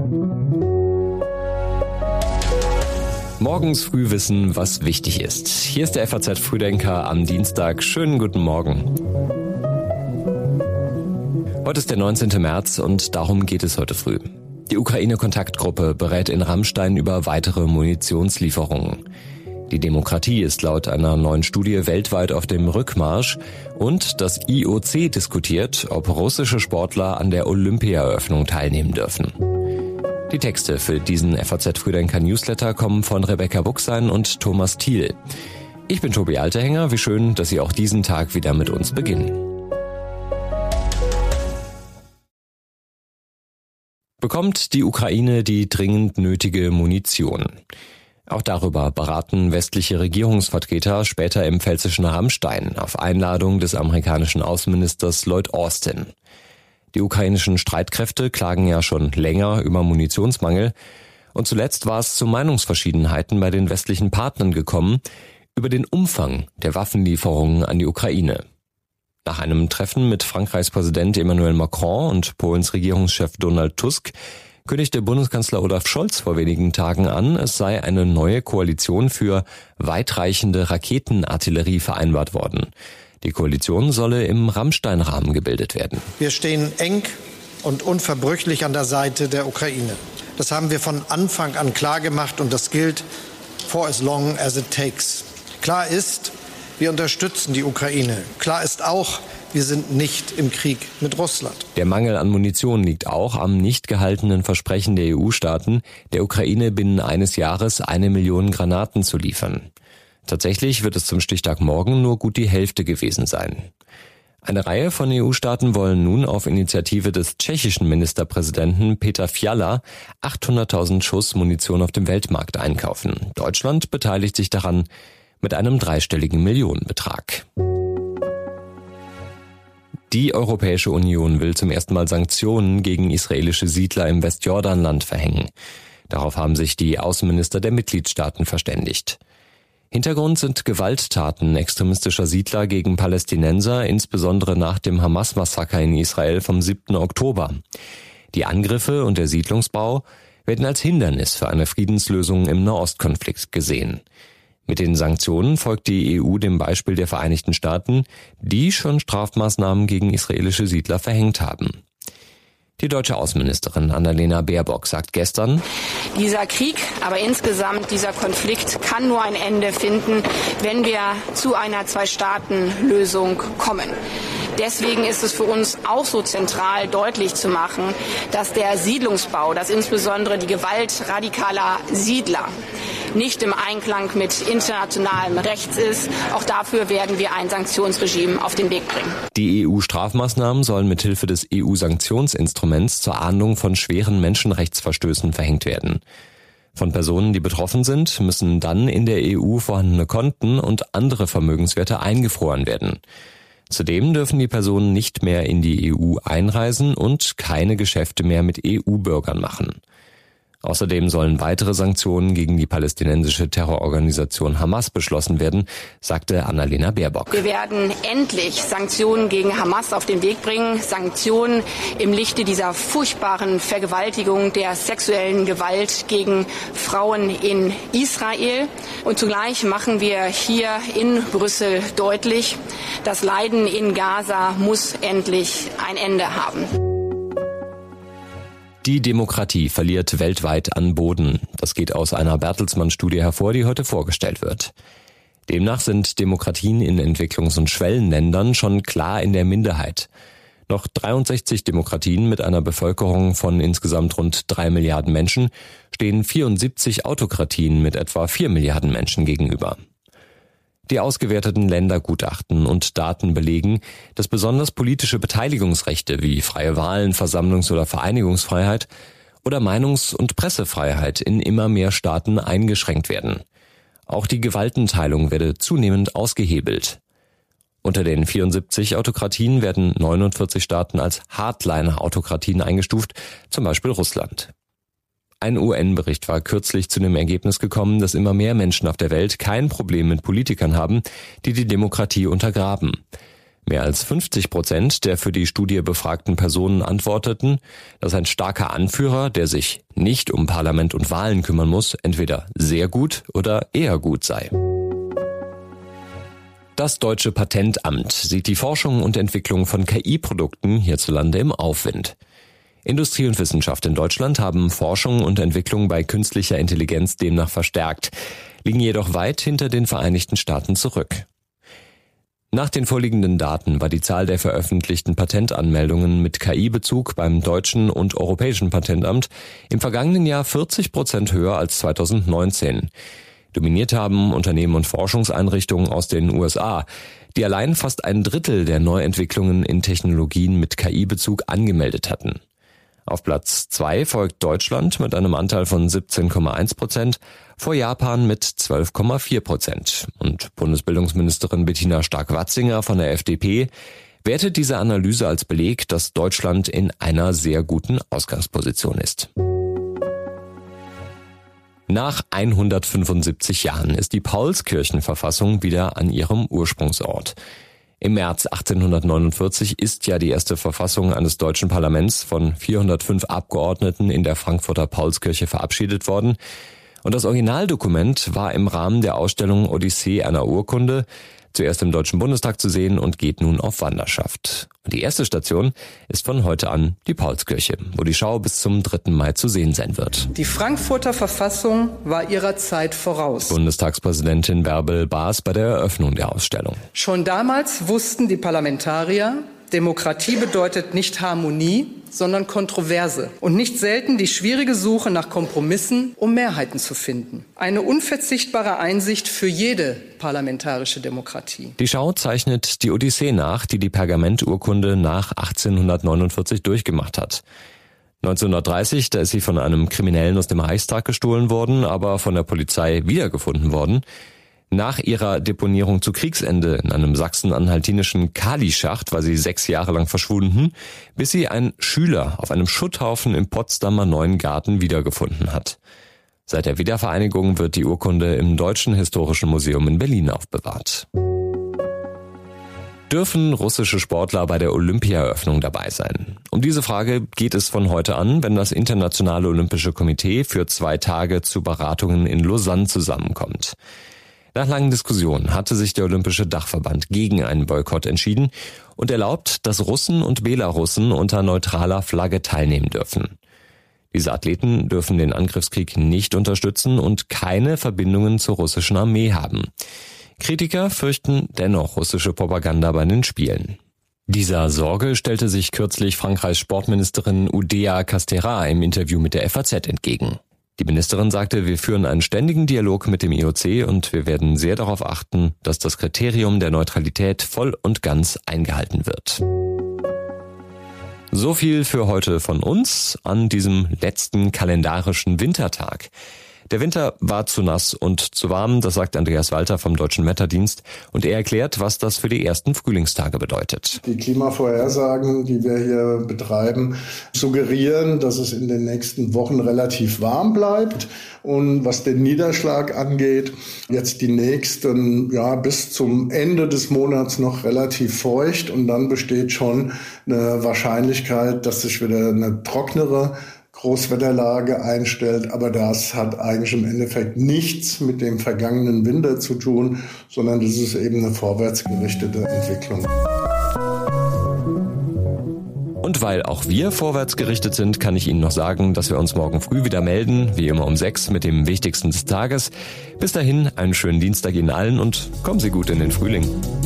Morgens früh wissen, was wichtig ist. Hier ist der FAZ Frühdenker am Dienstag. Schönen guten Morgen. Heute ist der 19. März und darum geht es heute früh. Die Ukraine-Kontaktgruppe berät in Rammstein über weitere Munitionslieferungen. Die Demokratie ist laut einer neuen Studie weltweit auf dem Rückmarsch und das IOC diskutiert, ob russische Sportler an der Olympia-Eröffnung teilnehmen dürfen. Die Texte für diesen FAZ Frühdenker Newsletter kommen von Rebecca Buchsein und Thomas Thiel. Ich bin Tobi Alterhänger, wie schön, dass Sie auch diesen Tag wieder mit uns beginnen. Bekommt die Ukraine die dringend nötige Munition? Auch darüber beraten westliche Regierungsvertreter später im pfälzischen Rammstein auf Einladung des amerikanischen Außenministers Lloyd Austin. Die ukrainischen Streitkräfte klagen ja schon länger über Munitionsmangel und zuletzt war es zu Meinungsverschiedenheiten bei den westlichen Partnern gekommen über den Umfang der Waffenlieferungen an die Ukraine. Nach einem Treffen mit Frankreichs Präsident Emmanuel Macron und Polens Regierungschef Donald Tusk kündigte Bundeskanzler Olaf Scholz vor wenigen Tagen an, es sei eine neue Koalition für weitreichende Raketenartillerie vereinbart worden. Die Koalition solle im Rammstein-Rahmen gebildet werden. Wir stehen eng und unverbrüchlich an der Seite der Ukraine. Das haben wir von Anfang an klar gemacht und das gilt for as long as it takes. Klar ist, wir unterstützen die Ukraine. Klar ist auch, wir sind nicht im Krieg mit Russland. Der Mangel an Munition liegt auch am nicht gehaltenen Versprechen der EU-Staaten, der Ukraine binnen eines Jahres 1 Million Granaten zu liefern. Tatsächlich wird es zum Stichtag morgen nur gut die Hälfte gewesen sein. Eine Reihe von EU-Staaten wollen nun auf Initiative des tschechischen Ministerpräsidenten Peter Fiala 800.000 Schuss Munition auf dem Weltmarkt einkaufen. Deutschland beteiligt sich daran mit einem dreistelligen Millionenbetrag. Die Europäische Union will zum ersten Mal Sanktionen gegen israelische Siedler im Westjordanland verhängen. Darauf haben sich die Außenminister der Mitgliedstaaten verständigt. Hintergrund sind Gewalttaten extremistischer Siedler gegen Palästinenser, insbesondere nach dem Hamas-Massaker in Israel vom 7. Oktober. Die Angriffe und der Siedlungsbau werden als Hindernis für eine Friedenslösung im Nahostkonflikt gesehen. Mit den Sanktionen folgt die EU dem Beispiel der Vereinigten Staaten, die schon Strafmaßnahmen gegen israelische Siedler verhängt haben. Die deutsche Außenministerin Annalena Baerbock sagt gestern: Dieser Krieg, aber insgesamt dieser Konflikt kann nur ein Ende finden, wenn wir zu einer Zwei-Staaten-Lösung kommen. Deswegen ist es für uns auch so zentral, deutlich zu machen, dass der Siedlungsbau, dass insbesondere die Gewalt radikaler Siedler nicht im Einklang mit internationalem Recht ist. Auch dafür werden wir ein Sanktionsregime auf den Weg bringen. Die EU-Strafmaßnahmen sollen mithilfe des EU-Sanktionsinstruments zur Ahndung von schweren Menschenrechtsverstößen verhängt werden. Von Personen, die betroffen sind, müssen dann in der EU vorhandene Konten und andere Vermögenswerte eingefroren werden. Zudem dürfen die Personen nicht mehr in die EU einreisen und keine Geschäfte mehr mit EU-Bürgern machen. Außerdem sollen weitere Sanktionen gegen die palästinensische Terrororganisation Hamas beschlossen werden, sagte Annalena Baerbock. Wir werden endlich Sanktionen gegen Hamas auf den Weg bringen. Sanktionen im Lichte dieser furchtbaren Vergewaltigung, der sexuellen Gewalt gegen Frauen in Israel. Und zugleich machen wir hier in Brüssel deutlich, das Leiden in Gaza muss endlich ein Ende haben. Die Demokratie verliert weltweit an Boden. Das geht aus einer Bertelsmann-Studie hervor, die heute vorgestellt wird. Demnach sind Demokratien in Entwicklungs- und Schwellenländern schon klar in der Minderheit. Noch 63 Demokratien mit einer Bevölkerung von insgesamt rund 3 Milliarden Menschen stehen 74 Autokratien mit etwa 4 Milliarden Menschen gegenüber. Die ausgewerteten Ländergutachten und Daten belegen, dass besonders politische Beteiligungsrechte wie freie Wahlen, Versammlungs- oder Vereinigungsfreiheit oder Meinungs- und Pressefreiheit in immer mehr Staaten eingeschränkt werden. Auch die Gewaltenteilung werde zunehmend ausgehebelt. Unter den 74 Autokratien werden 49 Staaten als Hardliner-Autokratien eingestuft, zum Beispiel Russland. Ein UN-Bericht war kürzlich zu dem Ergebnis gekommen, dass immer mehr Menschen auf der Welt kein Problem mit Politikern haben, die die Demokratie untergraben. Mehr als 50% der für die Studie befragten Personen antworteten, dass ein starker Anführer, der sich nicht um Parlament und Wahlen kümmern muss, entweder sehr gut oder eher gut sei. Das Deutsche Patentamt sieht die Forschung und Entwicklung von KI-Produkten hierzulande im Aufwind. Industrie und Wissenschaft in Deutschland haben Forschung und Entwicklung bei künstlicher Intelligenz demnach verstärkt, liegen jedoch weit hinter den Vereinigten Staaten zurück. Nach den vorliegenden Daten war die Zahl der veröffentlichten Patentanmeldungen mit KI-Bezug beim deutschen und europäischen Patentamt im vergangenen Jahr 40% höher als 2019. Dominiert haben Unternehmen und Forschungseinrichtungen aus den USA, die allein fast ein Drittel der Neuentwicklungen in Technologien mit KI-Bezug angemeldet hatten. Auf Platz 2 folgt Deutschland mit einem Anteil von 17,1%, vor Japan mit 12,4%. Und Bundesbildungsministerin Bettina Stark-Watzinger von der FDP wertet diese Analyse als Beleg, dass Deutschland in einer sehr guten Ausgangsposition ist. Nach 175 Jahren ist die Paulskirchenverfassung wieder an ihrem Ursprungsort. Im März 1849 ist ja die erste Verfassung eines deutschen Parlaments von 405 Abgeordneten in der Frankfurter Paulskirche verabschiedet worden. Und das Originaldokument war im Rahmen der Ausstellung Odyssee einer Urkunde zuerst im Deutschen Bundestag zu sehen und geht nun auf Wanderschaft. Und die erste Station ist von heute an die Paulskirche, wo die Schau bis zum 3. Mai zu sehen sein wird. Die Frankfurter Verfassung war ihrer Zeit voraus. Bundestagspräsidentin Bärbel Baas bei der Eröffnung der Ausstellung. Schon damals wussten die Parlamentarier, Demokratie bedeutet nicht Harmonie, sondern Kontroverse und nicht selten die schwierige Suche nach Kompromissen, um Mehrheiten zu finden. Eine unverzichtbare Einsicht für jede parlamentarische Demokratie. Die Schau zeichnet die Odyssee nach, die die Pergamenturkunde nach 1849 durchgemacht hat. 1930, da ist sie von einem Kriminellen aus dem Reichstag gestohlen worden, aber von der Polizei wiedergefunden worden. Nach ihrer Deponierung zu Kriegsende in einem sachsen-anhaltinischen Kalischacht war sie 6 Jahre lang verschwunden, bis sie ein Schüler auf einem Schutthaufen im Potsdamer Neuen Garten wiedergefunden hat. Seit der Wiedervereinigung wird die Urkunde im Deutschen Historischen Museum in Berlin aufbewahrt. Dürfen russische Sportler bei der Olympiaeröffnung dabei sein? Um diese Frage geht es von heute an, wenn das Internationale Olympische Komitee für 2 Tage zu Beratungen in Lausanne zusammenkommt. Nach langen Diskussionen hatte sich der Olympische Dachverband gegen einen Boykott entschieden und erlaubt, dass Russen und Belarussen unter neutraler Flagge teilnehmen dürfen. Diese Athleten dürfen den Angriffskrieg nicht unterstützen und keine Verbindungen zur russischen Armee haben. Kritiker fürchten dennoch russische Propaganda bei den Spielen. Dieser Sorge stellte sich kürzlich Frankreichs Sportministerin Oudéa Castéra im Interview mit der FAZ entgegen. Die Ministerin sagte, wir führen einen ständigen Dialog mit dem IOC und wir werden sehr darauf achten, dass das Kriterium der Neutralität voll und ganz eingehalten wird. So viel für heute von uns an diesem letzten kalendarischen Wintertag. Der Winter war zu nass und zu warm, das sagt Andreas Walter vom Deutschen Wetterdienst. Und er erklärt, was das für die ersten Frühlingstage bedeutet. Die Klimavorhersagen, die wir hier betreiben, suggerieren, dass es in den nächsten Wochen relativ warm bleibt. Und was den Niederschlag angeht, jetzt die nächsten, bis zum Ende des Monats noch relativ feucht. Und dann besteht schon eine Wahrscheinlichkeit, dass sich wieder eine trocknere Großwetterlage einstellt, aber das hat eigentlich im Endeffekt nichts mit dem vergangenen Winter zu tun, sondern das ist eben eine vorwärtsgerichtete Entwicklung. Und weil auch wir vorwärts gerichtet sind, kann ich Ihnen noch sagen, dass wir uns morgen früh wieder melden, wie immer um 6 mit dem Wichtigsten des Tages. Bis dahin einen schönen Dienstag Ihnen allen und kommen Sie gut in den Frühling.